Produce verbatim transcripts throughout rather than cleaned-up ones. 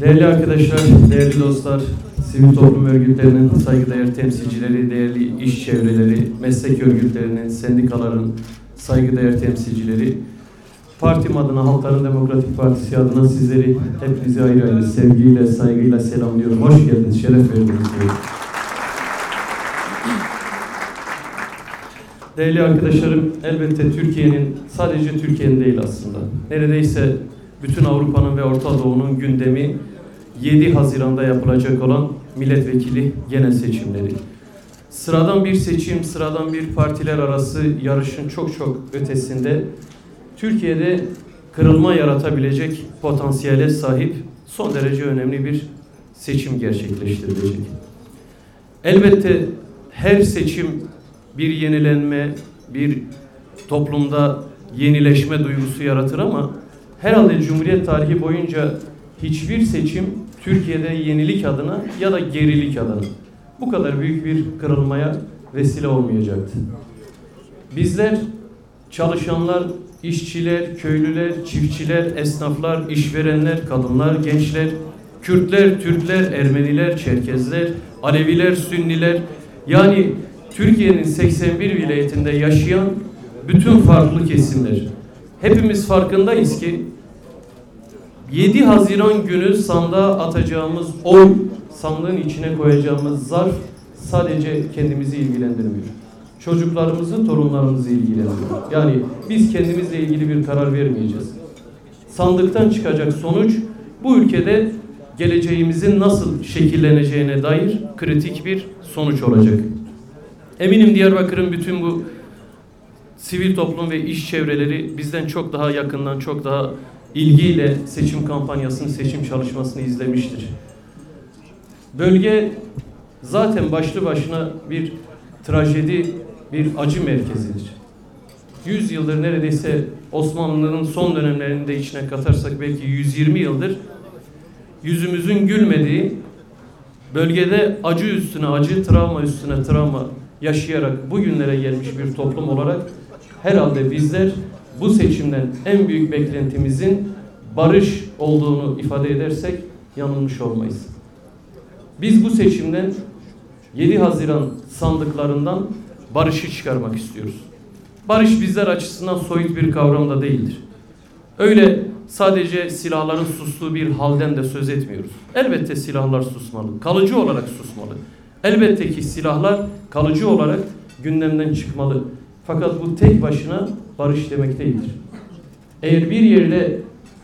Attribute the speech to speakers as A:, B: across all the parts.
A: Değerli arkadaşlar, değerli dostlar, sivil toplum örgütlerinin saygıdeğer temsilcileri, değerli iş çevreleri, meslek örgütlerinin, sendikaların saygıdeğer temsilcileri, partim adına, Halkların Demokratik Partisi adına sizleri hepinizi ayrı ayrı sevgiyle, saygıyla selamlıyorum. Hoş geldiniz, şeref verdiniz. Değerli arkadaşlarım, elbette Türkiye'nin, sadece Türkiye'nin değil aslında, neredeyse bütün Avrupa'nın ve Orta Doğu'nun gündemi yedi Haziran'da yapılacak olan milletvekili genel seçimleri. Sıradan bir seçim, sıradan bir partiler arası yarışın çok çok ötesinde Türkiye'de kırılma yaratabilecek potansiyele sahip son derece önemli bir seçim gerçekleştirilecek. Elbette her seçim bir yenilenme, bir toplumda yenileşme duygusu yaratır ama herhalde Cumhuriyet tarihi boyunca hiçbir seçim Türkiye'de yenilik adına ya da gerilik adına bu kadar büyük bir kırılmaya vesile olmayacaktı. Bizler, çalışanlar, işçiler, köylüler, çiftçiler, esnaflar, işverenler, kadınlar, gençler, Kürtler, Türkler, Ermeniler, Çerkezler, Aleviler, Sünniler, yani Türkiye'nin seksen bir vilayetinde yaşayan bütün farklı kesimler. Hepimiz farkındayız ki yedi Haziran günü sandığa atacağımız oy, sandığın içine koyacağımız zarf sadece kendimizi ilgilendirmiyor. Çocuklarımızı, torunlarımızı ilgilendiriyor. Yani biz kendimizle ilgili bir karar vermeyeceğiz. Sandıktan çıkacak sonuç bu ülkede geleceğimizin nasıl şekilleneceğine dair kritik bir sonuç olacak. Eminim Diyarbakır'ın bütün bu sivil toplum ve iş çevreleri bizden çok daha yakından, çok daha ilgiyle seçim kampanyasını, seçim çalışmasını izlemiştir. Bölge zaten başlı başına bir trajedi, bir acı merkezidir. Yüz yıldır, neredeyse Osmanlı'nın son dönemlerini de içine katarsak belki yüz yirmi yıldır yüzümüzün gülmediği, bölgede acı üstüne acı, travma üstüne travma yaşayarak bugünlere gelmiş bir toplum olarak herhalde bizler bu seçimden en büyük beklentimizin barış olduğunu ifade edersek yanılmış olmayız. Biz bu seçimden yedi Haziran sandıklarından barışı çıkarmak istiyoruz. Barış bizler açısından soyut bir kavram da değildir. Öyle sadece silahların sustuğu bir halden de söz etmiyoruz. Elbette silahlar susmalı, kalıcı olarak susmalı. Elbette ki silahlar kalıcı olarak gündemden çıkmalı. Fakat bu tek başına barış demek değildir. Eğer bir yerde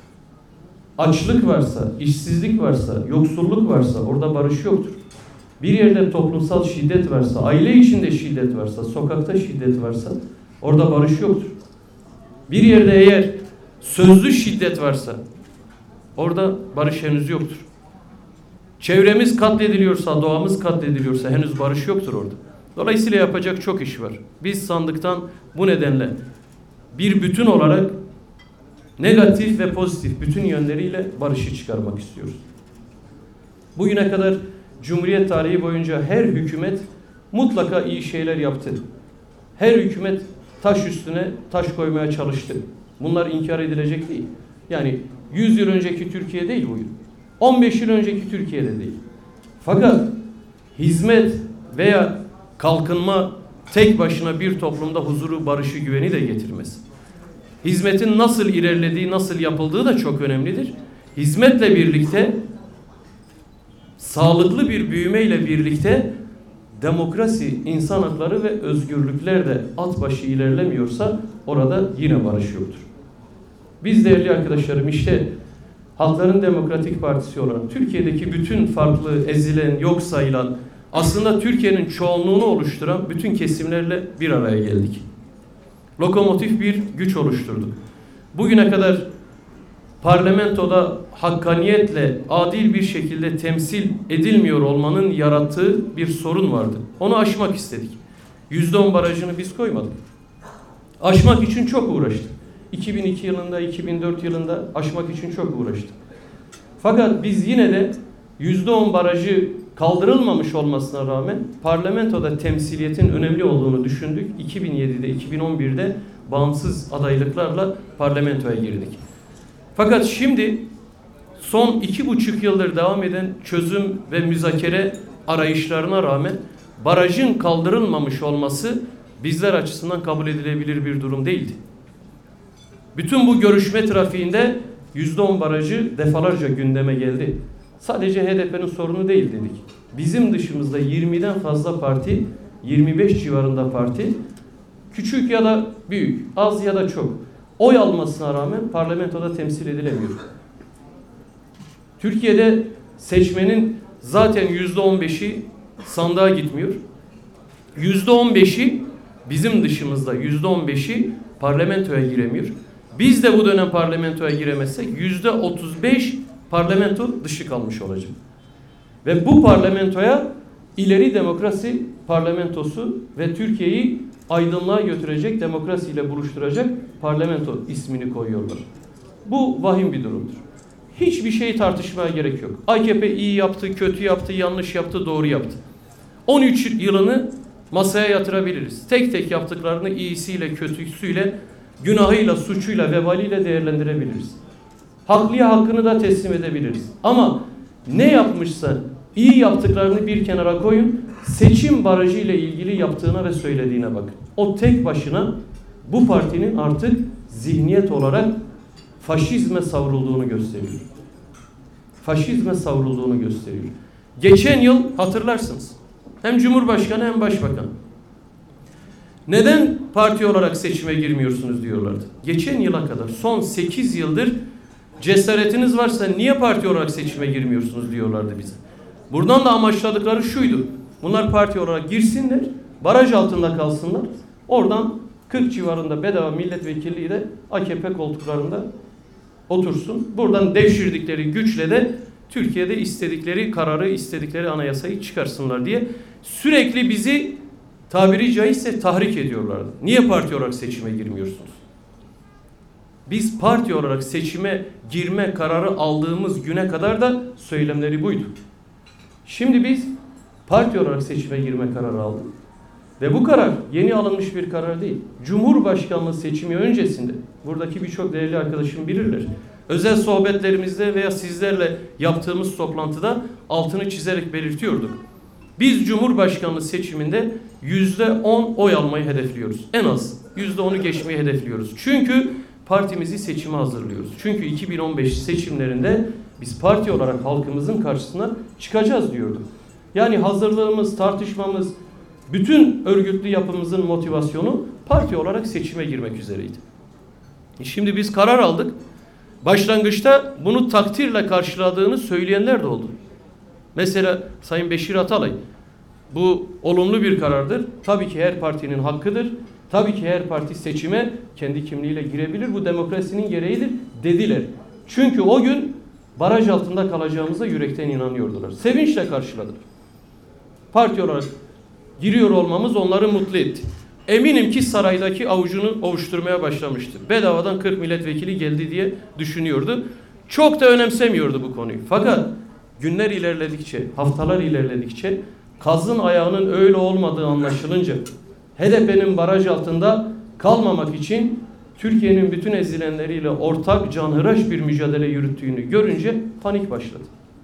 A: açlık varsa, işsizlik varsa, yoksulluk varsa orada barış yoktur. Bir yerde toplumsal şiddet varsa, aile içinde şiddet varsa, sokakta şiddet varsa orada barış yoktur. Bir yerde eğer sözlü şiddet varsa orada barış henüz yoktur. Çevremiz katlediliyorsa, doğamız katlediliyorsa henüz barış yoktur orada. Dolayısıyla yapacak çok iş var. Biz sandıktan bu nedenle bir bütün olarak negatif ve pozitif bütün yönleriyle barışı çıkarmak istiyoruz. Bugüne kadar Cumhuriyet tarihi boyunca her hükümet mutlaka iyi şeyler yaptı. Her hükümet taş üstüne taş koymaya çalıştı. Bunlar inkar edilecek değil. Yani yüz yıl önceki Türkiye değil bugün. on beş yıl önceki Türkiye'de değil. Fakat hizmet veya kalkınma tek başına bir toplumda huzuru, barışı, güveni de getirmez. Hizmetin nasıl ilerlediği, nasıl yapıldığı da çok önemlidir. Hizmetle birlikte, sağlıklı bir büyümeyle birlikte demokrasi, insan hakları ve özgürlükler de at başı ilerlemiyorsa orada yine barış yoktur. Biz değerli arkadaşlarım işte Halkların Demokratik Partisi olarak Türkiye'deki bütün farklı, ezilen, yok sayılan, aslında Türkiye'nin çoğunluğunu oluşturan bütün kesimlerle bir araya geldik. Lokomotif bir güç oluşturduk. Bugüne kadar parlamentoda hakkaniyetle, adil bir şekilde temsil edilmiyor olmanın yarattığı bir sorun vardı. Onu aşmak istedik. yüzde on barajını biz koymadık. Aşmak için çok uğraştık. iki bin iki yılında, iki bin dört yılında aşmak için çok uğraştık. Fakat biz yine de yüzde on barajı kaldırılmamış olmasına rağmen parlamentoda temsiliyetin önemli olduğunu düşündük. iki bin yedide, iki bin on birde bağımsız adaylıklarla parlamentoya girdik. Fakat şimdi son iki buçuk yıldır devam eden çözüm ve müzakere arayışlarına rağmen barajın kaldırılmamış olması bizler açısından kabul edilebilir bir durum değildi. Bütün bu görüşme trafiğinde yüzde on barajı defalarca gündeme geldi. Sadece H D P'nin sorunu değil dedik. Bizim dışımızda yirmiden fazla parti, yirmi beş civarında parti, küçük ya da büyük, az ya da çok, oy almasına rağmen parlamentoda temsil edilemiyor. Türkiye'de seçmenin zaten yüzde on beşi sandığa gitmiyor. Yüzde on beşi bizim dışımızda, yüzde on beşi parlamentoya giremiyor. Biz de bu dönem parlamentoya giremezsek yüzde otuz beş parlamento dışı kalmış olacak. Ve bu parlamentoya ileri demokrasi parlamentosu ve Türkiye'yi aydınlığa götürecek, demokrasiyle buluşturacak parlamento ismini koyuyorlar. Bu vahim bir durumdur. Hiçbir şeyi tartışmaya gerek yok. A K P iyi yaptı, kötü yaptı, yanlış yaptı, doğru yaptı. on üç yılını masaya yatırabiliriz. Tek tek yaptıklarını iyisiyle, kötüsüyle, günahıyla, suçuyla, vebaliyle değerlendirebiliriz. Haklıya hakkını da teslim edebiliriz. Ama ne yapmışsa iyi yaptıklarını bir kenara koyun, seçim barajı ile ilgili yaptığına ve söylediğine bakın. O tek başına bu partinin artık zihniyet olarak faşizme savrulduğunu gösteriyor. Faşizme savrulduğunu gösteriyor. Geçen yıl hatırlarsınız. Hem Cumhurbaşkanı hem Başbakan. Neden parti olarak seçime girmiyorsunuz diyorlardı. Geçen yıla kadar son sekiz yıldır cesaretiniz varsa niye parti olarak seçime girmiyorsunuz diyorlardı bize. Buradan da amaçladıkları şuydu. Bunlar parti olarak girsinler, baraj altında kalsınlar. Oradan kırk civarında bedava milletvekilliği de A K P koltuklarında otursun. Buradan devşirdikleri güçle de Türkiye'de istedikleri kararı, istedikleri anayasayı çıkarsınlar diye sürekli bizi tabiri caizse tahrik ediyorlardı. Niye parti olarak seçime girmiyorsunuz? Biz parti olarak seçime girme kararı aldığımız güne kadar da söylemleri buydu. Şimdi biz parti olarak seçime girme kararı aldık. Ve bu karar yeni alınmış bir karar değil. Cumhurbaşkanlığı seçimi öncesinde, buradaki birçok değerli arkadaşım bilirler, özel sohbetlerimizde veya sizlerle yaptığımız toplantıda altını çizerek belirtiyorduk. Biz Cumhurbaşkanlığı seçiminde yüzde on oy almayı hedefliyoruz. En az yüzde onu geçmeyi hedefliyoruz. Çünkü partimizi seçime hazırlıyoruz. Çünkü iki bin on beş seçimlerinde biz parti olarak halkımızın karşısına çıkacağız diyorduk. Yani hazırlığımız, tartışmamız, bütün örgütlü yapımızın motivasyonu parti olarak seçime girmek üzereydi. Şimdi biz karar aldık. Başlangıçta bunu takdirle karşıladığını söyleyenler de oldu. Mesela Sayın Beşir Atalay, bu olumlu bir karardır. Tabii ki her partinin hakkıdır. Tabii ki her parti seçime kendi kimliğiyle girebilir. Bu demokrasinin gereğidir dediler. Çünkü o gün baraj altında kalacağımıza yürekten inanıyordular. Sevinçle karşıladılar. Parti olarak giriyor olmamız onları mutlu etti. Eminim ki saraydaki avucunu ovuşturmaya başlamıştı. Bedavadan kırk milletvekili geldi diye düşünüyordu. Çok da önemsemiyordu bu konuyu. Fakat günler ilerledikçe, haftalar ilerledikçe kazın ayağının öyle olmadığı anlaşılınca H D P'nin baraj altında kalmamak için Türkiye'nin bütün ezilenleriyle ortak canhıraş bir mücadele yürüttüğünü görünce panik başladı.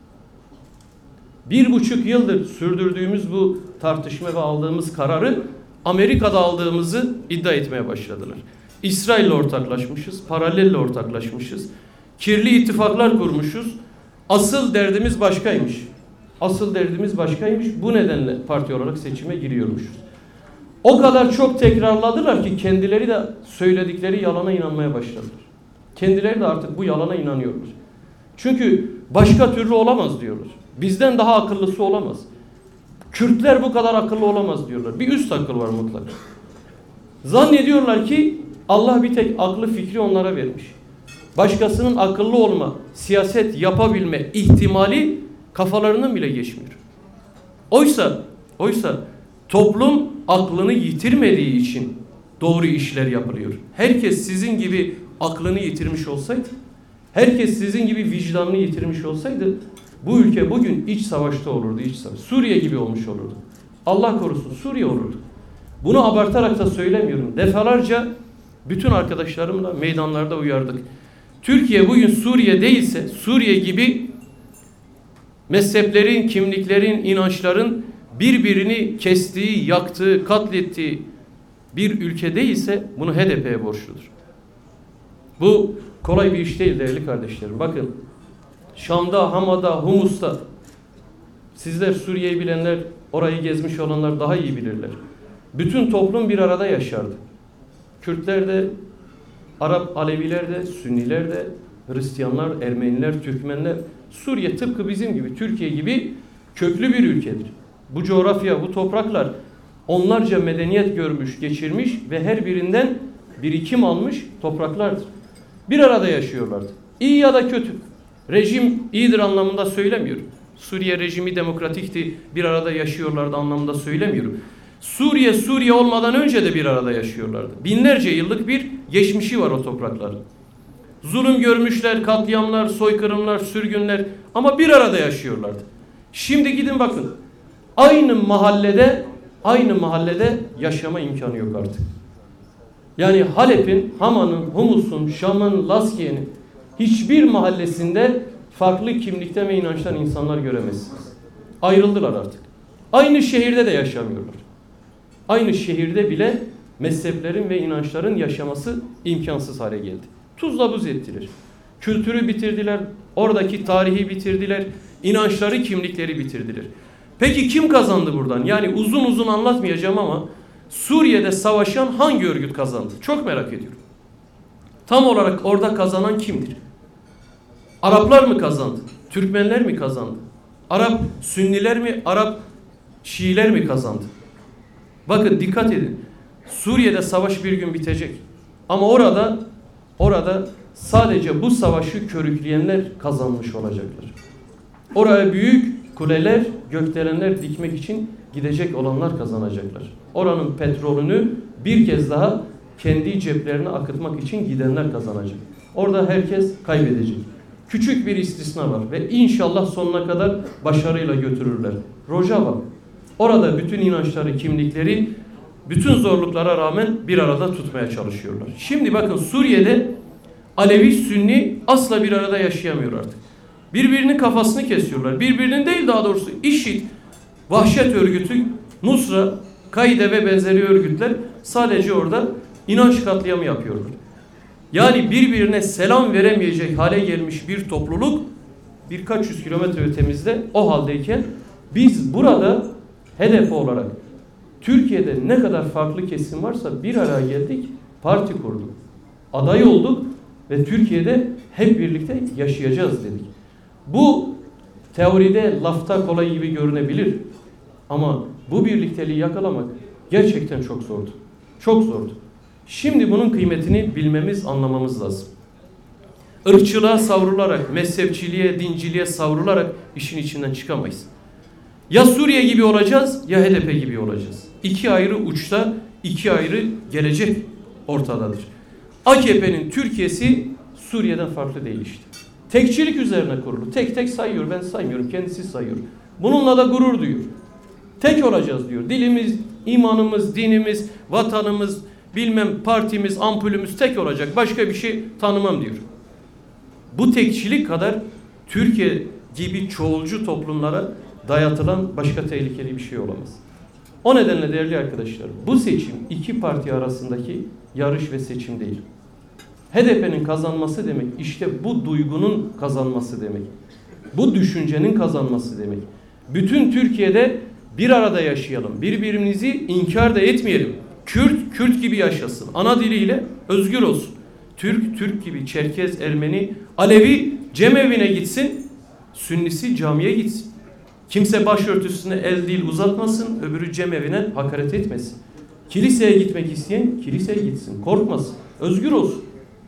A: Bir buçuk yıldır sürdürdüğümüz bu tartışma ve aldığımız kararı Amerika'da aldığımızı iddia etmeye başladılar. İsrail'le ortaklaşmışız, paralelle ortaklaşmışız, kirli ittifaklar kurmuşuz. Asıl derdimiz başkaymış. Asıl derdimiz başkaymış. Bu nedenle parti olarak seçime giriyormuşuz. O kadar çok tekrarladılar ki kendileri de söyledikleri yalana inanmaya başladılar. Kendileri de artık bu yalana inanıyorlar. Çünkü başka türlü olamaz diyorlar. Bizden daha akıllısı olamaz. Kürtler bu kadar akıllı olamaz diyorlar. Bir üst akıl var mutlaka. Zannediyorlar ki Allah bir tek aklı fikri onlara vermiş. Başkasının akıllı olma, siyaset yapabilme ihtimali kafalarından bile geçmiyor. Oysa, oysa toplum aklını yitirmediği için doğru işler yapılıyor. Herkes sizin gibi aklını yitirmiş olsaydı, herkes sizin gibi vicdanını yitirmiş olsaydı, bu ülke bugün iç savaşta olurdu, iç savaş. Suriye gibi olmuş olurdu. Allah korusun Suriye olurdu. Bunu abartarak da söylemiyorum. Defalarca bütün arkadaşlarımla meydanlarda uyardık. Türkiye bugün Suriye değilse, Suriye gibi mezheplerin, kimliklerin, inançların birbirini kestiği, yaktığı, katlettiği bir ülke değilse bunu H D P'ye borçludur. Bu kolay bir iş değil değerli kardeşlerim. Bakın Şam'da, Hama'da, Humus'ta, sizler Suriye'yi bilenler, orayı gezmiş olanlar daha iyi bilirler. Bütün toplum bir arada yaşardı. Kürtler de, Arap Aleviler de, Sünniler de, Hristiyanlar, Ermeniler, Türkmenler. Suriye tıpkı bizim gibi, Türkiye gibi köklü bir ülkedir. Bu coğrafya, bu topraklar onlarca medeniyet görmüş, geçirmiş ve her birinden birikim almış topraklardır. Bir arada yaşıyorlardı. İyi ya da kötü. Rejim iyidir anlamında söylemiyorum. Suriye rejimi demokratikti, bir arada yaşıyorlardı anlamında söylemiyorum. Suriye, Suriye olmadan önce de bir arada yaşıyorlardı. Binlerce yıllık bir geçmişi var o toprakların. Zulüm görmüşler, katliamlar, soykırımlar, sürgünler ama bir arada yaşıyorlardı. Şimdi gidin bakın. Aynı mahallede, aynı mahallede yaşama imkanı yok artık. Yani Halep'in, Hama'nın, Humus'un, Şam'ın, Laskiye'nin hiçbir mahallesinde farklı kimlikte ve inançtan insanlar göremezsiniz. Ayrıldılar artık. Aynı şehirde de yaşamıyorlar. Aynı şehirde bile mezheplerin ve inançların yaşaması imkansız hale geldi. Tuzla buz ettiler. Kültürü bitirdiler, oradaki tarihi bitirdiler, inançları, kimlikleri bitirdiler. Peki kim kazandı buradan? Yani uzun uzun anlatmayacağım ama Suriye'de savaşan hangi örgüt kazandı? Çok merak ediyorum. Tam olarak orada kazanan kimdir? Araplar mı kazandı? Türkmenler mi kazandı? Arap Sünniler mi? Arap Şiiler mi kazandı? Bakın dikkat edin. Suriye'de savaş bir gün bitecek. Ama orada orada sadece bu savaşı körükleyenler kazanmış olacaklar. Oraya büyük kuleler, gökdelenler dikmek için gidecek olanlar kazanacaklar. Oranın petrolünü bir kez daha kendi ceplerine akıtmak için gidenler kazanacak. Orada herkes kaybedecek. Küçük bir istisna var ve inşallah sonuna kadar başarıyla götürürler. Rojava. Orada bütün inançları, kimlikleri, bütün zorluklara rağmen bir arada tutmaya çalışıyorlar. Şimdi bakın Suriye'de Alevi, Sünni asla bir arada yaşayamıyor artık. Birbirinin kafasını kesiyorlar. Birbirinin değil daha doğrusu IŞİD, vahşet örgütü, Nusra, Kaide ve benzeri örgütler sadece orada inanç katliamı yapıyorlar. Yani birbirine selam veremeyecek hale gelmiş bir topluluk birkaç yüz kilometre ötemizde o haldeyken biz burada hedef olarak Türkiye'de ne kadar farklı kesim varsa bir araya geldik, parti kurduk. Aday olduk ve Türkiye'de hep birlikte yaşayacağız dedik. Bu teoride, lafta kolay gibi görünebilir. Ama bu birlikteliği yakalamak gerçekten çok zordu. Çok zordu. Şimdi bunun kıymetini bilmemiz, anlamamız lazım. Irkçılığa savrularak, mezhepçiliğe, dinciliğe savrularak işin içinden çıkamayız. Ya Suriye gibi olacağız ya H D P gibi olacağız. İki ayrı uçta, iki ayrı gelecek ortadadır. A K P'nin Türkiye'si Suriye'den farklı değil işte. Tekçilik üzerine kurulu. Tek tek sayıyor. Ben saymıyorum. Kendisi sayıyor. Bununla da gurur duyuyor. Tek olacağız diyor. Dilimiz, imanımız, dinimiz, vatanımız, bilmem partimiz, ampulümüz tek olacak. Başka bir şey tanımam diyor. Bu tekçilik kadar Türkiye gibi çoğulcu toplumlara dayatılan başka tehlikeli bir şey olamaz. O nedenle değerli arkadaşlar, bu seçim iki parti arasındaki yarış ve seçim değil. H D P'nin kazanması demek işte bu duygunun kazanması demek. Bu düşüncenin kazanması demek. Bütün Türkiye'de bir arada yaşayalım. Birbirimizi inkar da etmeyelim. Kürt, Kürt gibi yaşasın. Ana diliyle özgür olsun. Türk, Türk gibi, Çerkez, Ermeni, Alevi cemevine gitsin. Sünnisi camiye gitsin. Kimse başörtüsüne el dil uzatmasın. Öbürü cemevine hakaret etmesin. Kiliseye gitmek isteyen kiliseye gitsin. Korkmasın. Özgür olsun.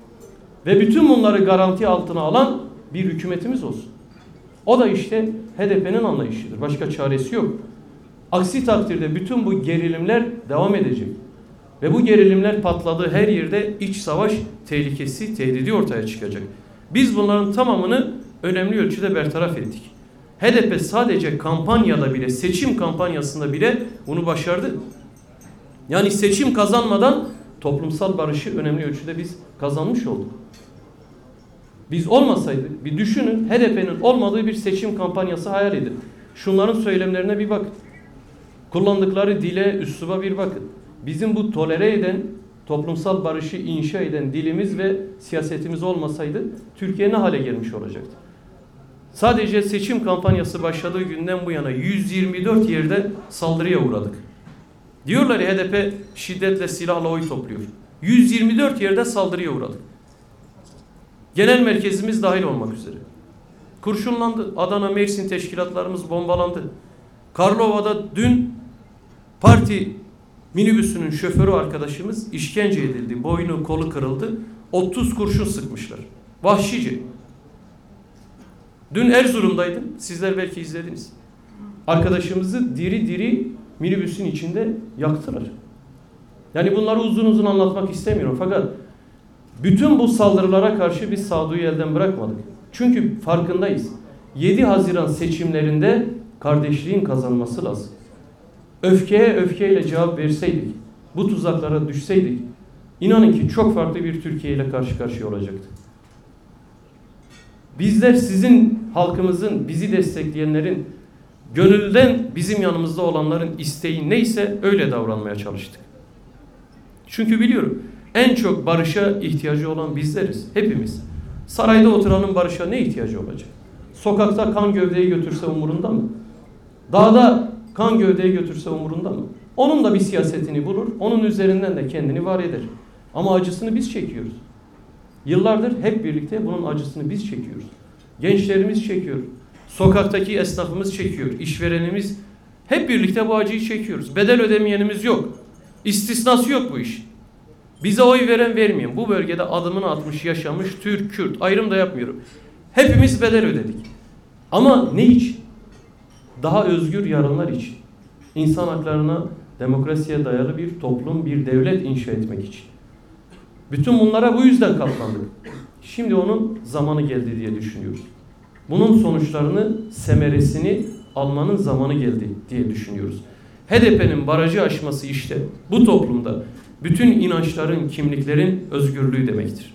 A: Ve bütün bunları garanti altına alan bir hükümetimiz olsun. O da işte H D P'nin anlayışıdır. Başka çaresi yok. Aksi takdirde bütün bu gerilimler devam edecek. Ve bu gerilimler patladığı her yerde iç savaş tehlikesi, tehdidi ortaya çıkacak. Biz bunların tamamını önemli ölçüde bertaraf ettik. H D P sadece kampanyada bile, seçim kampanyasında bile bunu başardı. Yani seçim kazanmadan toplumsal barışı önemli ölçüde biz kazanmış olduk. Biz olmasaydık, bir düşünün, H D P'nin olmadığı bir seçim kampanyası hayal edin. Şunların söylemlerine bir bakın. Kullandıkları dile, üsluba bir bakın. Bizim bu tolere eden, toplumsal barışı inşa eden dilimiz ve siyasetimiz olmasaydı Türkiye ne hale gelmiş olacaktı? Sadece seçim kampanyası başladığı günden bu yana yüz yirmi dört yerde saldırıya uğradık. Diyorlar ya H D P şiddetle, silahla oy topluyor. yüz yirmi dört yerde saldırıya uğradık. Genel merkezimiz dahil olmak üzere. Kurşunlandı. Adana, Mersin teşkilatlarımız bombalandı. Karlova'da dün parti minibüsünün şoförü arkadaşımız işkence edildi. Boynu, kolu kırıldı. otuz kurşun sıkmışlar. Vahşice. Dün Erzurum'daydım. Sizler belki izlediniz. Arkadaşımızı diri diri minibüsün içinde yaktılar. Yani bunları uzun uzun anlatmak istemiyorum. Fakat bütün bu saldırılara karşı biz sağduyu elden bırakmadık. Çünkü farkındayız. yedi Haziran seçimlerinde kardeşliğin kazanması lazım. Öfkeye öfkeyle cevap verseydik, bu tuzaklara düşseydik, inanın ki çok farklı bir Türkiye ile karşı karşıya olacaktı. Bizler sizin halkımızın, bizi destekleyenlerin, gönülden bizim yanımızda olanların isteği neyse öyle davranmaya çalıştık. Çünkü biliyorum en çok barışa ihtiyacı olan bizleriz, hepimiz. Sarayda oturanın barışa ne ihtiyacı olacak? Sokakta kan gövdeyi götürse umurunda mı? Dağda kan gövdeyi götürse umurunda mı? Onun da bir siyasetini bulur, onun üzerinden de kendini var eder. Ama acısını biz çekiyoruz. Yıllardır hep birlikte bunun acısını biz çekiyoruz. Gençlerimiz çekiyor. Sokaktaki esnafımız çekiyor. İşverenimiz, hep birlikte bu acıyı çekiyoruz. Bedel ödemeyenimiz yok. İstisnası yok bu iş. Bize oy veren vermeyen, bu bölgede adımını atmış, yaşamış, Türk, Kürt, ayrım da yapmıyorum. Hepimiz bedel ödedik. Ama ne için? Daha özgür yarınlar için. İnsan haklarına, demokrasiye dayalı bir toplum, bir devlet inşa etmek için. Bütün bunlara bu yüzden katlandık. Şimdi onun zamanı geldi diye düşünüyoruz. Bunun sonuçlarını, semeresini almanın zamanı geldi diye düşünüyoruz. H D P'nin barajı aşması işte bu toplumda bütün inançların, kimliklerin özgürlüğü demektir.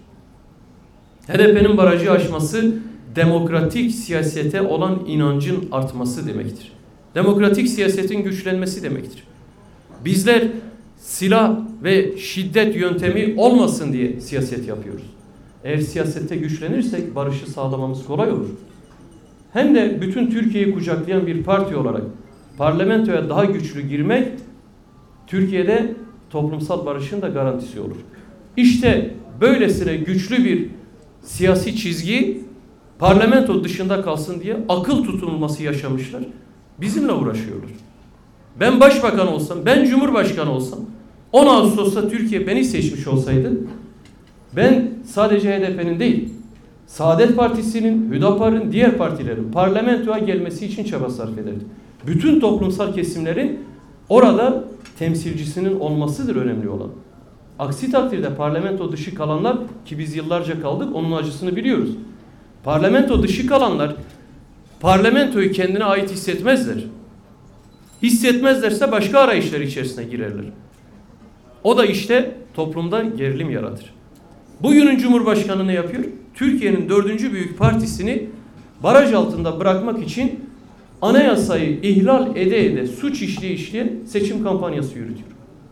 A: H D P'nin barajı aşması demokratik siyasete olan inancın artması demektir. Demokratik siyasetin güçlenmesi demektir. Bizler silah ve şiddet yöntemi olmasın diye siyaset yapıyoruz. Eğer siyasette güçlenirsek barışı sağlamamız kolay olur. Hem de bütün Türkiye'yi kucaklayan bir parti olarak parlamentoya daha güçlü girmek Türkiye'de toplumsal barışın da garantisi olur. İşte böylesine güçlü bir siyasi çizgi parlamento dışında kalsın diye akıl tutulması yaşamışlar. Bizimle uğraşıyorlar. Ben başbakan olsam, ben cumhurbaşkanı olsam, on Ağustos'ta Türkiye beni seçmiş olsaydı, ben sadece H D P'nin değil, Saadet Partisi'nin, Hüdapar'ın, diğer partilerin parlamentoya gelmesi için çaba sarf ederdim. Bütün toplumsal kesimlerin orada temsilcisinin olmasıdır önemli olan. Aksi takdirde parlamento dışı kalanlar, ki biz yıllarca kaldık, onun acısını biliyoruz. Parlamento dışı kalanlar parlamentoyu kendine ait hissetmezler. Hissetmezlerse başka arayışlar içerisine girerler. O da işte toplumda gerilim yaratır. Bugünün Cumhurbaşkanı ne yapıyor? Türkiye'nin dördüncü büyük partisini baraj altında bırakmak için anayasayı ihlal ede ede suç işleye işleye seçim kampanyası yürütüyor.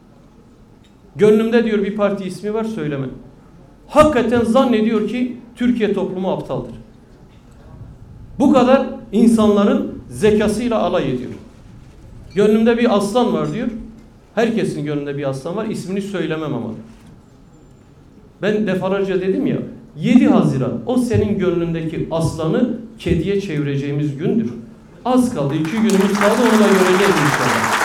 A: Gönlümde diyor bir parti ismi var, söylemem. Hakikaten zannediyor ki Türkiye toplumu aptaldır. Bu kadar insanların zekasıyla alay ediyor. Gönlümde bir aslan var diyor. Herkesin gönlünde bir aslan var. İsmini söylemem ama. Ben defalarca dedim ya, yedi Haziran o senin gönlündeki aslanı kediye çevireceğimiz gündür. Az kaldı. iki günümüz kaldı. Onu da göreceğiz inşallah.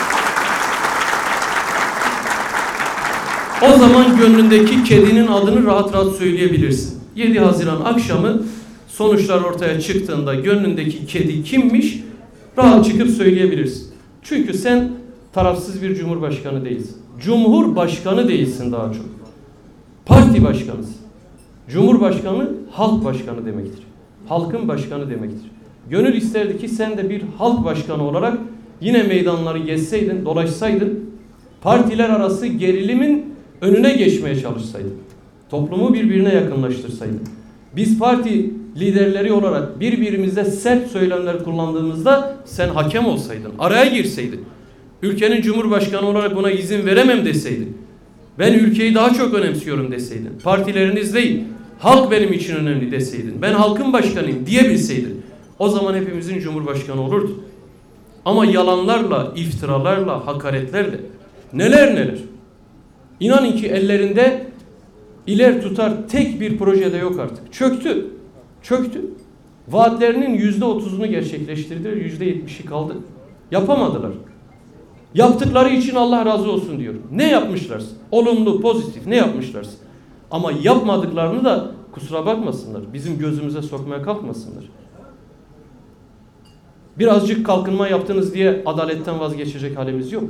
A: O zaman gönlündeki kedinin adını rahat rahat söyleyebilirsin. yedi Haziran akşamı sonuçlar ortaya çıktığında gönlündeki kedi kimmiş rahat çıkıp söyleyebilirsin. Çünkü sen tarafsız bir cumhurbaşkanı değilsin. Cumhurbaşkanı değilsin daha çok. Parti başkanısın. Cumhurbaşkanı halk başkanı demektir. Halkın başkanı demektir. Gönül isterdi ki sen de bir halk başkanı olarak yine meydanları gezseydin, dolaşsaydın, partiler arası gerilimin önüne geçmeye çalışsaydın. Toplumu birbirine yakınlaştırsaydın. Biz parti liderleri olarak birbirimize sert söylemler kullandığımızda sen hakem olsaydın, araya girseydin, ülkenin cumhurbaşkanı olarak buna izin veremem deseydin, ben ülkeyi daha çok önemsiyorum deseydin, partileriniz değil, halk benim için önemli deseydin, ben halkın başkanıyım diyebilseydin, o zaman hepimizin cumhurbaşkanı olurdu. Ama yalanlarla, iftiralarla, hakaretlerle, neler neler. İnanın ki ellerinde iler tutar tek bir projede yok artık. Çöktü. Çöktü. Vaatlerinin yüzde otuzunu gerçekleştirdiler, yüzde yetmişi kaldı. Yapamadılar. Yaptıkları için Allah razı olsun diyorum. Ne yapmışlarsa, olumlu, pozitif ne yapmışlarsa. Ama yapmadıklarını da kusura bakmasınlar, bizim gözümüze sokmaya kalkmasınlar. Birazcık kalkınma yaptınız diye adaletten vazgeçecek halimiz yok.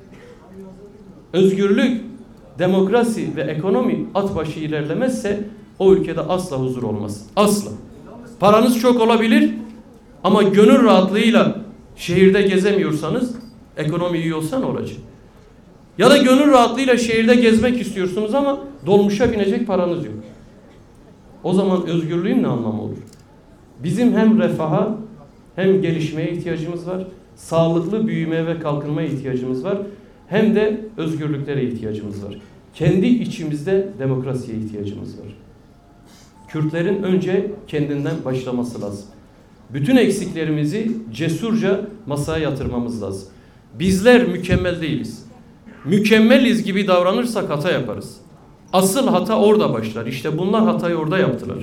A: Özgürlük, demokrasi ve ekonomi at başı ilerlemezse o ülkede asla huzur olmaz. Asla. Paranız çok olabilir ama gönül rahatlığıyla şehirde gezemiyorsanız ekonomi iyi olsa ne olacak? Ya da gönül rahatlığıyla şehirde gezmek istiyorsunuz ama dolmuşa binecek paranız yok. O zaman özgürlüğün ne anlamı olur? Bizim hem refaha hem gelişmeye ihtiyacımız var, sağlıklı büyümeye ve kalkınmaya ihtiyacımız var, hem de özgürlüklere ihtiyacımız var. Kendi içimizde demokrasiye ihtiyacımız var. Kürtlerin önce kendinden başlaması lazım. Bütün eksiklerimizi cesurca masaya yatırmamız lazım. Bizler mükemmel değiliz. Mükemmeliz gibi davranırsak hata yaparız. Asıl hata orada başlar. İşte bunlar hatayı orada yaptılar.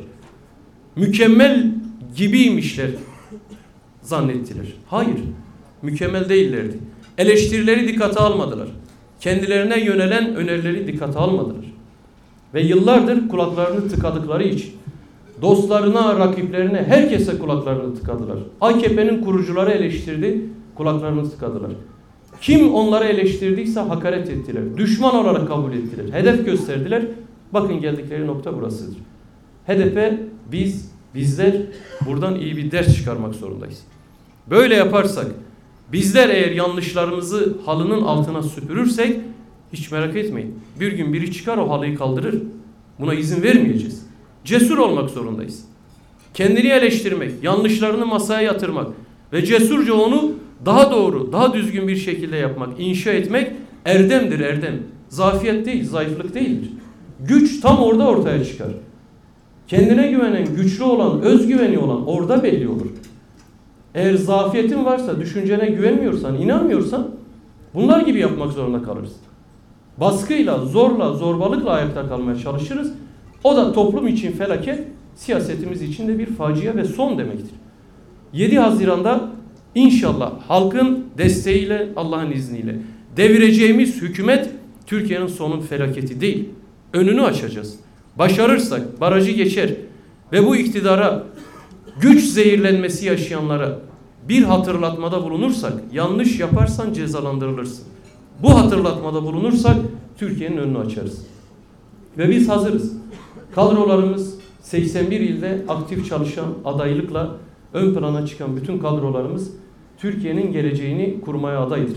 A: Mükemmel gibiymişler zannettiler. Hayır, mükemmel değillerdi. Eleştirileri dikkate almadılar. Kendilerine yönelen önerileri dikkate almadılar. Ve yıllardır kulaklarını tıkadıkları için dostlarına, rakiplerine, herkese kulaklarını tıkadılar. A K P'nin kurucuları eleştirdi, kulaklarını tıkadılar. Kim onları eleştirdiyse hakaret ettiler. Düşman olarak kabul ettiler. Hedef gösterdiler. Bakın geldikleri nokta burasıdır. Hedefe biz, bizler buradan iyi bir ders çıkarmak zorundayız. Böyle yaparsak, bizler eğer yanlışlarımızı halının altına süpürürsek, hiç merak etmeyin. Bir gün biri çıkar o halıyı kaldırır. Buna izin vermeyeceğiz. Cesur olmak zorundayız. Kendini eleştirmek, yanlışlarını masaya yatırmak ve cesurca onu daha doğru, daha düzgün bir şekilde yapmak, inşa etmek erdemdir, erdem. Zafiyet değil, zayıflık değildir. Güç tam orada ortaya çıkar. Kendine güvenen, güçlü olan, özgüveni olan orada belli olur. Eğer zafiyetin varsa, düşüncene güvenmiyorsan, inanmıyorsan bunlar gibi yapmak zorunda kalırız. Baskıyla, zorla, zorbalıkla ayakta kalmaya çalışırız. O da toplum için felaket, siyasetimiz için de bir facia ve son demektir. yedi Haziran'da inşallah halkın desteğiyle, Allah'ın izniyle devireceğimiz hükümet Türkiye'nin sonun felaketi değil. Önünü açacağız. Başarırsak barajı geçer ve bu iktidara, güç zehirlenmesi yaşayanlara bir hatırlatmada bulunursak, yanlış yaparsan cezalandırılırsın. Bu hatırlatmada bulunursak Türkiye'nin önünü açarız. Ve biz hazırız. Kadrolarımız seksen bir ilde aktif çalışan, adaylıkla ön plana çıkan bütün kadrolarımız Türkiye'nin geleceğini kurmaya adaydır.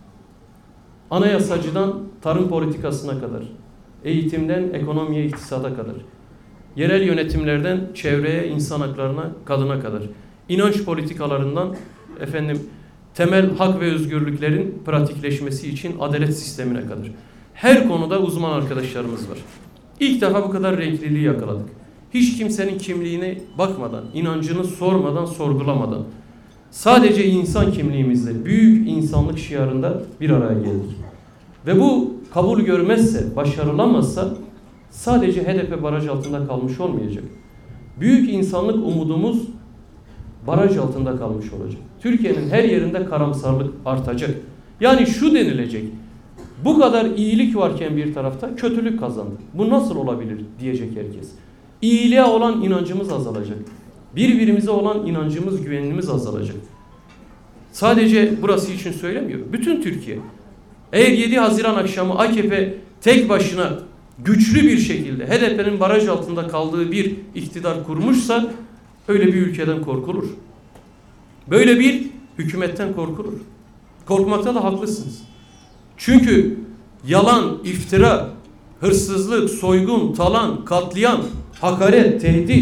A: Anayasacıdan tarım politikasına kadar, eğitimden ekonomiye, iktisada kadar, yerel yönetimlerden çevreye, insan haklarına, kadına kadar, inanç politikalarından efendim temel hak ve özgürlüklerin pratikleşmesi için adalet sistemine kadar. Her konuda uzman arkadaşlarımız var. İlk defa bu kadar renkliliği yakaladık. Hiç kimsenin kimliğine bakmadan, inancını sormadan, sorgulamadan, sadece insan kimliğimizle, büyük insanlık şiarında bir araya geldik. Ve bu kabul görmezse, başarılamazsa sadece H D P baraj altında kalmış olmayacak. Büyük insanlık umudumuz baraj altında kalmış olacak. Türkiye'nin her yerinde karamsarlık artacak. Yani şu denilecek, bu kadar iyilik varken bir tarafta kötülük kazandı. Bu nasıl olabilir diyecek herkes. İyiliğe olan inancımız azalacak. Birbirimize olan inancımız, güvenimiz azalacak. Sadece burası için söylemiyorum. Bütün Türkiye. Eğer yedi Haziran akşamı A K P tek başına güçlü bir şekilde H D P'nin baraj altında kaldığı bir iktidar kurmuşsa öyle bir ülkeden korkulur. Böyle bir hükümetten korkulur. Korkmakta da haklısınız. Çünkü yalan, iftira, hırsızlık, soygun, talan, katliam, hakaret, tehdit,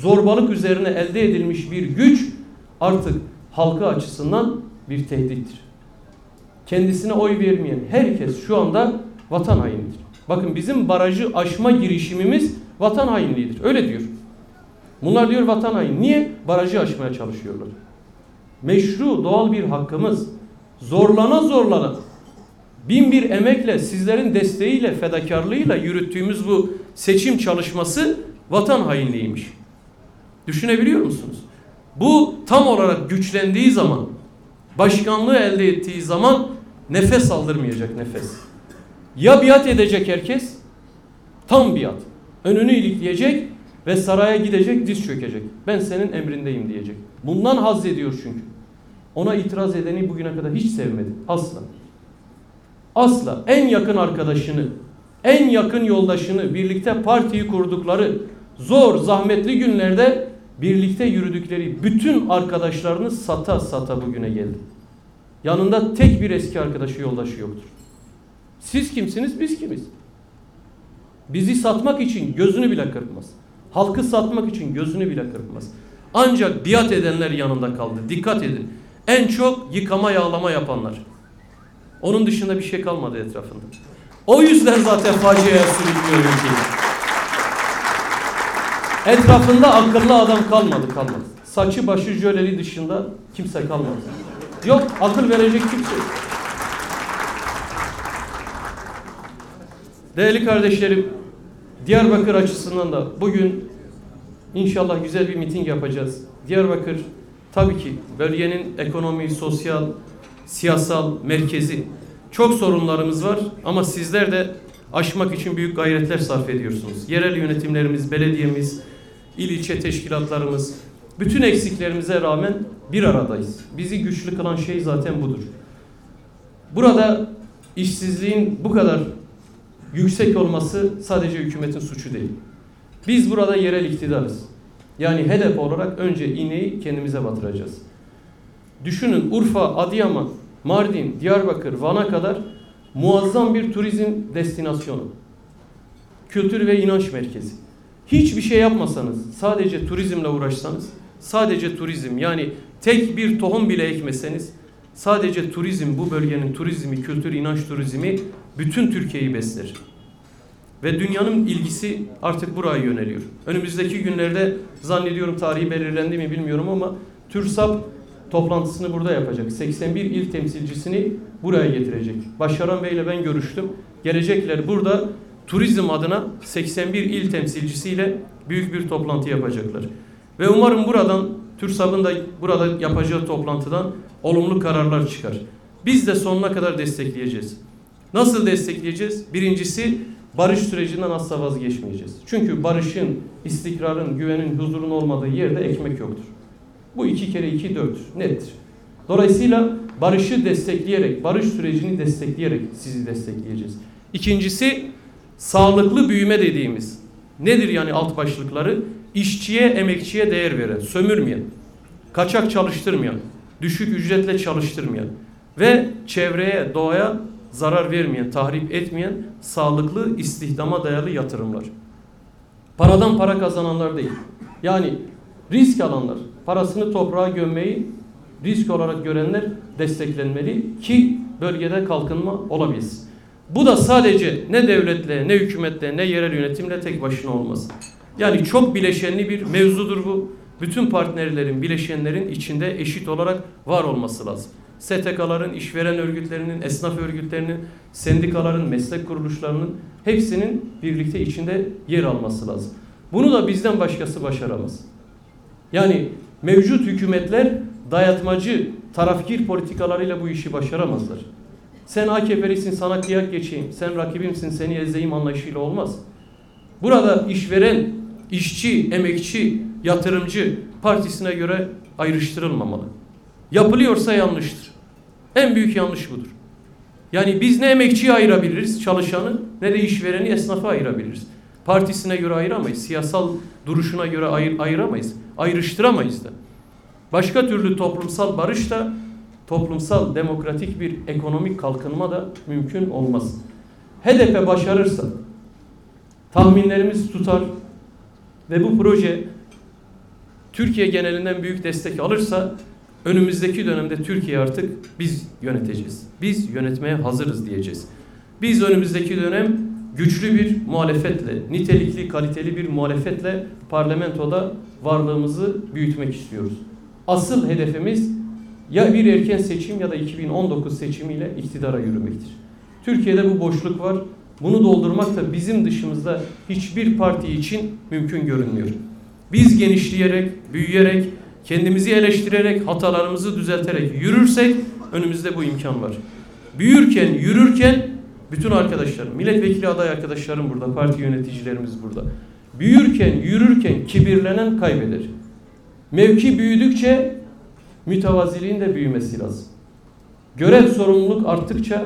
A: zorbalık üzerine elde edilmiş bir güç artık halkı açısından bir tehdittir. Kendisine oy vermeyen herkes şu anda vatan hainidir. Bakın bizim barajı aşma girişimimiz vatan hainliğidir. Öyle diyor. Bunlar diyor vatan haini. Niye? Barajı aşmaya çalışıyorlar. Meşru doğal bir hakkımız. Zorlana zorlana bin bir emekle, sizlerin desteğiyle, fedakarlığıyla yürüttüğümüz bu seçim çalışması vatan hainliğiymiş. Düşünebiliyor musunuz? Bu tam olarak güçlendiği zaman, başkanlığı elde ettiği zaman nefes aldırmayacak, nefes. Ya biat edecek herkes, tam biat. Önünü ilikleyecek ve saraya gidecek, diz çökecek. Ben senin emrindeyim diyecek. Bundan haz ediyor çünkü. Ona itiraz edeni bugüne kadar hiç sevmedi. Asla. Asla. En yakın arkadaşını, en yakın yoldaşını, birlikte partiyi kurdukları, zor, zahmetli günlerde birlikte yürüdükleri bütün arkadaşlarını sata sata bugüne geldi. Yanında tek bir eski arkadaşı, yoldaşı yoktur. Siz kimsiniz, biz kimiz? Bizi satmak için gözünü bile kırpmaz. Halkı satmak için gözünü bile kırpmaz. Ancak biat edenler yanında kaldı. Dikkat edin. En çok yıkama yağlama yapanlar. Onun dışında bir şey kalmadı etrafında. O yüzden zaten faciaya sürüklüyor ülkeyi. Etrafında akıllı adam kalmadı kalmadı. Saçı başı jöleli dışında kimse kalmadı. Yok, akıl verecek kimse yok. Değerli kardeşlerim, Diyarbakır açısından da bugün inşallah güzel bir miting yapacağız. Diyarbakır tabii ki bölgenin ekonomi, sosyal, siyasal merkezi. Çok sorunlarımız var ama sizler de aşmak için büyük gayretler sarf ediyorsunuz. Yerel yönetimlerimiz, belediyemiz, il ilçe teşkilatlarımız, bütün eksiklerimize rağmen bir aradayız. Bizi güçlü kılan şey zaten budur. Burada işsizliğin bu kadar yüksek olması sadece hükümetin suçu değil. Biz burada yerel iktidarız. Yani hedef olarak önce iğneyi kendimize batıracağız. Düşünün, Urfa, Adıyaman, Mardin, Diyarbakır, Van'a kadar muazzam bir turizm destinasyonu. Kültür ve inanç merkezi. Hiçbir şey yapmasanız, sadece turizmle uğraşsanız, sadece turizm, yani tek bir tohum bile ekmeseniz, sadece turizm, bu bölgenin turizmi, kültür, inanç turizmi bütün Türkiye'yi besler. Ve dünyanın ilgisi artık buraya yöneliyor. Önümüzdeki günlerde zannediyorum, tarihi belirlendi mi bilmiyorum ama TÜRSAP toplantısını burada yapacak. seksen bir il temsilcisini buraya getirecek. Başaran Bey ile ben görüştüm. Gelecekler burada turizm adına seksen bir il temsilcisiyle büyük bir toplantı yapacaklar. Ve umarım buradan, TÜRSAP'ın da burada yapacağı toplantıdan olumlu kararlar çıkar. Biz de sonuna kadar destekleyeceğiz. Nasıl destekleyeceğiz? Birincisi, barış sürecinden asla vazgeçmeyeceğiz. Çünkü barışın, istikrarın, güvenin, huzurun olmadığı yerde ekmek yoktur. Bu iki kere iki dörttür, nettir. Dolayısıyla barışı destekleyerek, barış sürecini destekleyerek sizi destekleyeceğiz. İkincisi, sağlıklı büyüme dediğimiz. Nedir yani alt başlıkları? İşçiye, emekçiye değer veren, sömürmeyen, kaçak çalıştırmayan, düşük ücretle çalıştırmayan ve çevreye, doğaya zarar vermeyen, tahrip etmeyen, sağlıklı, istihdama dayalı yatırımlar. Paradan para kazananlar değil. Yani risk alanlar, parasını toprağa gömmeyi risk olarak görenler desteklenmeli ki bölgede kalkınma olabilsin. Bu da sadece ne devletle, ne hükümetle, ne yerel yönetimle tek başına olmaz. Yani çok bileşenli bir mevzudur bu. Bütün partnerlerin, bileşenlerin içinde eşit olarak var olması lazım. S T K'ların, işveren örgütlerinin, esnaf örgütlerinin, sendikaların, meslek kuruluşlarının hepsinin birlikte içinde yer alması lazım. Bunu da bizden başkası başaramaz. Yani mevcut hükümetler dayatmacı, tarafkir politikalarıyla bu işi başaramazlar. Sen A K P'lisin, sana kıyak geçeyim, sen rakibimsin, seni ezeyim anlayışıyla olmaz. Burada işveren, işçi, emekçi, yatırımcı partisine göre ayrıştırılmamalı. Yapılıyorsa yanlıştır. En büyük yanlış budur. Yani biz ne emekçiyi ayırabiliriz, çalışanı, ne de işvereni, esnafı ayırabiliriz. Partisine göre ayıramayız, siyasal duruşuna göre ayır, ayıramayız, ayrıştıramayız da. Başka türlü toplumsal barış da, toplumsal demokratik bir ekonomik kalkınma da mümkün olmaz. H D P başarırsa, tahminlerimiz tutar ve bu proje Türkiye genelinden büyük destek alırsa önümüzdeki dönemde Türkiye artık biz yöneteceğiz. Biz yönetmeye hazırız diyeceğiz. Biz önümüzdeki dönem güçlü bir muhalefetle, nitelikli, kaliteli bir muhalefetle parlamentoda varlığımızı büyütmek istiyoruz. Asıl hedefimiz ya bir erken seçim ya da iki bin on dokuz seçimiyle iktidara yürümektir. Türkiye'de bu boşluk var. Bunu doldurmak da bizim dışımızda hiçbir parti için mümkün görünmüyor. Biz genişleyerek, büyüyerek, kendimizi eleştirerek, hatalarımızı düzelterek yürürsek önümüzde bu imkan var. Büyürken, yürürken bütün arkadaşlarım, milletvekili aday arkadaşlarım burada, parti yöneticilerimiz burada. Büyürken, yürürken kibirlenen kaybeder. Mevki büyüdükçe mütevaziliğin de büyümesi lazım. Görev sorumluluk arttıkça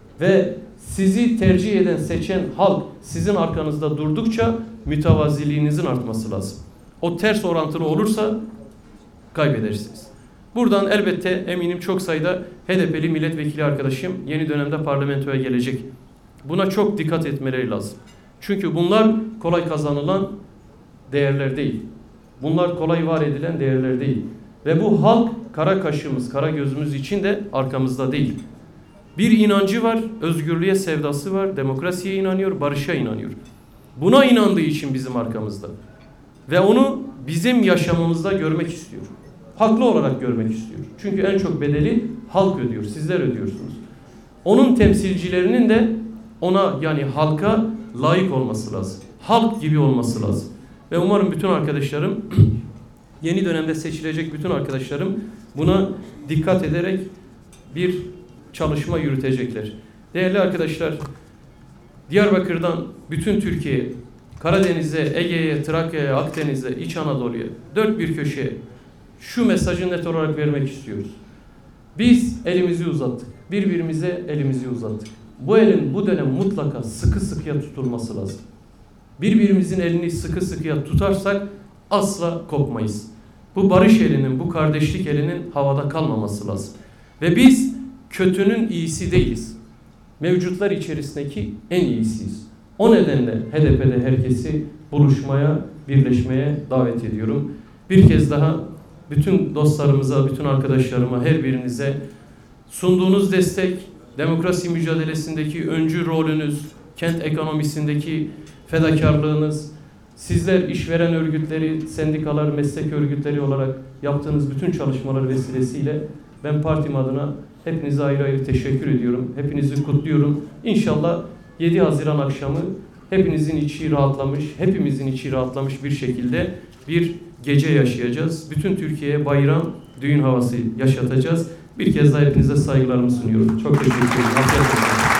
A: ve sizi tercih eden, seçen halk sizin arkanızda durdukça mütevaziliğinizin artması lazım. O ters orantılı olursa kaybedersiniz. Buradan elbette eminim çok sayıda H D P'li milletvekili arkadaşım yeni dönemde parlamentoya gelecek. Buna çok dikkat etmeleri lazım. Çünkü bunlar kolay kazanılan değerler değil. Bunlar kolay var edilen değerler değil. Ve bu halk kara kaşımız, kara gözümüz için de arkamızda değil. Bir inancı var, özgürlüğe sevdası var, demokrasiye inanıyor, barışa inanıyor. Buna inandığı için bizim arkamızda. Ve onu bizim yaşamımızda görmek istiyor. Haklı olarak görmek istiyor. Çünkü en çok bedeli halk ödüyor, sizler ödüyorsunuz. Onun temsilcilerinin de ona, yani halka layık olması lazım. Halk gibi olması lazım. Ve umarım bütün arkadaşlarım, yeni dönemde seçilecek bütün arkadaşlarım buna dikkat ederek bir çalışma yürütecekler. Değerli arkadaşlar, Diyarbakır'dan bütün Türkiye, Karadeniz'e, Ege'ye, Trakya'ya, Akdeniz'e, İç Anadolu'ya, dört bir köşeye şu mesajı net olarak vermek istiyoruz. Biz elimizi uzattık. Birbirimize elimizi uzattık. Bu elin bu dönem mutlaka sıkı sıkıya tutulması lazım. Birbirimizin elini sıkı sıkıya tutarsak asla kopmayız. Bu barış elinin, bu kardeşlik elinin havada kalmaması lazım. Ve biz kötünün iyisi değiliz. Mevcutlar içerisindeki en iyisiyiz. O nedenle H D P'de herkesi buluşmaya, birleşmeye davet ediyorum. Bir kez daha bütün dostlarımıza, bütün arkadaşlarıma, her birinize sunduğunuz destek, demokrasi mücadelesindeki öncü rolünüz, kent ekonomisindeki fedakarlığınız, sizler işveren örgütleri, sendikalar, meslek örgütleri olarak yaptığınız bütün çalışmalar vesilesiyle ben partim adına hepinize ayrı ayrı teşekkür ediyorum. Hepinizi kutluyorum. İnşallah yedi Haziran akşamı hepinizin içi rahatlamış, hepimizin içi rahatlamış bir şekilde bir gece yaşayacağız. Bütün Türkiye'ye bayram, düğün havası yaşatacağız. Bir kez daha hepinize saygılarımı sunuyorum. Çok teşekkür ederim.